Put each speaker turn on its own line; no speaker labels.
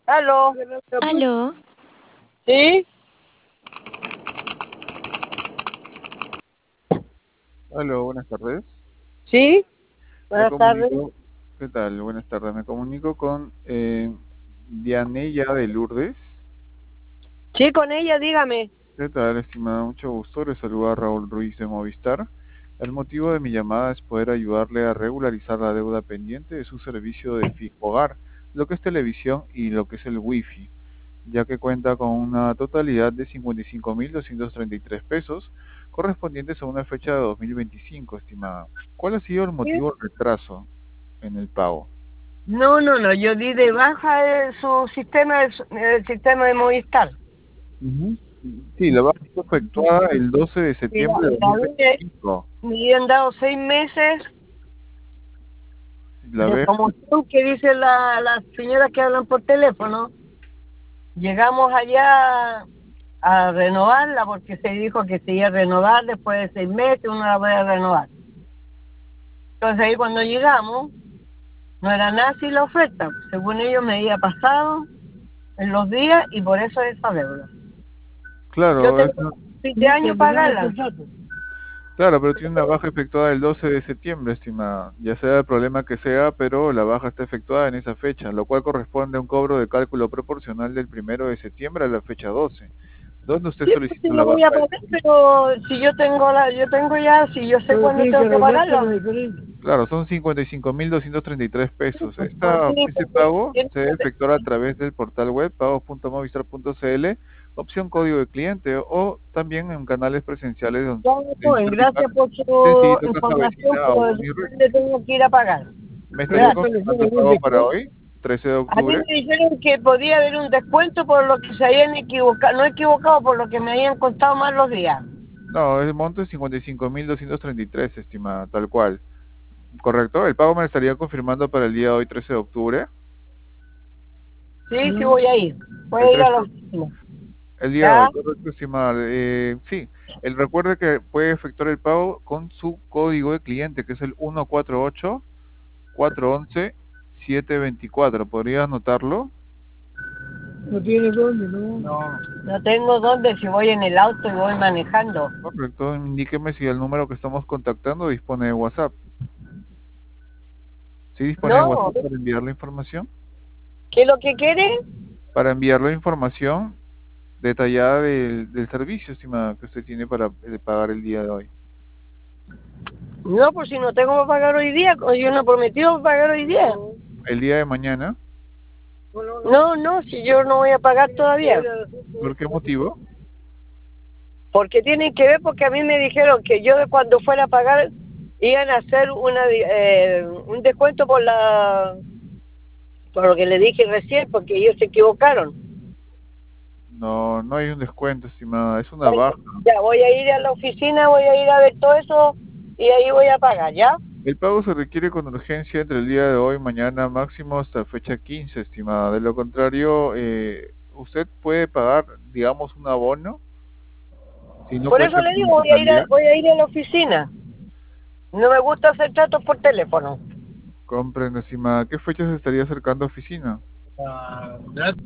Aló.
Aló,
¿Sí?
Hola, buenas tardes.
¿Sí?
Me
Buenas tardes.
comunico, ¿qué tal? Buenas tardes. Me comunico con Dianella de Lourdes.
Sí, con ella, dígame.
¿Qué tal, estimada? Mucho gusto. Le saluda Raúl Ruiz de Movistar. El motivo de mi llamada es poder ayudarle a regularizar la deuda pendiente de su servicio de fijo hogar, lo que es televisión y lo que es el wifi, ya que cuenta con una totalidad de 55.233 pesos, correspondientes a una fecha de 2025, estimada. ¿Cuál ha sido el
¿Sí?
motivo del retraso en el pago?
No, yo di de baja su sistema, el sistema de Movistar.
Ujú. Sí, la baja fue efectuada el 12 de
Mira,
septiembre de
la vez
2025.
me habían dado 6 meses
La
de
vez,
promoción que dicen las señoras que hablan por teléfono. Llegamos allá a renovarla porque se dijo que se iba a renovar después de 6 meses, uno la puede renovar. Entonces ahí cuando llegamos, no era nada así la oferta. Según ellos me había pasado en los días y por eso esa deuda. Yo
claro,
tengo fin de año pagarla.
claro, pero tiene una baja efectuada el 12 de septiembre, estimada. Ya sea el problema que sea, pero la baja está efectuada en esa fecha, lo cual corresponde a un cobro de cálculo proporcional del 1 de septiembre a la fecha 12, donde usted
Sí, pues sí
solicita la
lo voy
baja
a
del
pagar,
servicio.
pero si yo tengo ya, si yo sé cuándo tengo que pagarlo.
Claro, son 55.233 pesos.
Sí,
Ese pago
tiene
se debe
que-
efectuar a través del portal web pagos.movistar.cl, opción código de cliente, o también en canales presenciales donde
ya, joven,
interna,
gracias por su
sencillito, casa
información,
vecina o
pero
Unirrec.
le tengo que ir a pagar.
¿Me estaría
Gracias.
confirmando el pago para hoy, 13 de
A mí
octubre?
me dijeron que podía haber un descuento por lo que se habían equivocado, no equivocado, por lo que me habían costado más los días.
No, el monto es 55.233, estimada, tal cual. ¿Correcto? El pago me estaría confirmando para el día de hoy, 13 de octubre.
Sí, voy a ir. Voy
El
a ir a
13
la oficina.
El día de
¿Ya?
hoy, correcto, estimada. Sí, recuerde que puede efectuar el pago con su código de cliente, que es el 148-411-724. ¿Podría anotarlo?
No tiene dónde, ¿no? No tengo dónde si voy en el auto y voy manejando.
Correcto, indíqueme si el número que estamos contactando dispone de WhatsApp. ¿Sí dispone de
No,
WhatsApp para enviar la información?
¿qué es lo que quiere?
Para enviar la información detallada del servicio, estimada, que usted tiene para pagar el día de hoy.
No, pues si no tengo que pagar hoy día, yo no he prometido pagar hoy día.
El día de mañana,
No, si yo no voy a pagar todavía.
¿por qué motivo?
Porque tienen que ver, porque a mí me dijeron que yo de cuando fuera a pagar iban a hacer un descuento por lo que le dije recién, porque ellos se equivocaron.
No, no hay un descuento, estimada, es una
Bueno,
baja.
ya voy a ir a la oficina, voy a ir a ver todo eso y ahí voy a pagar, ¿ya?
El pago se requiere con urgencia entre el día de hoy y mañana máximo hasta fecha 15, estimada. De lo contrario, usted puede pagar, digamos, un abono si no
Por eso
cuenta
le
con la
digo,
totalidad.
voy a ir a la oficina. No me gusta hacer tratos por teléfono.
Comprendo, estimada. ¿Qué fecha se estaría acercando a oficina?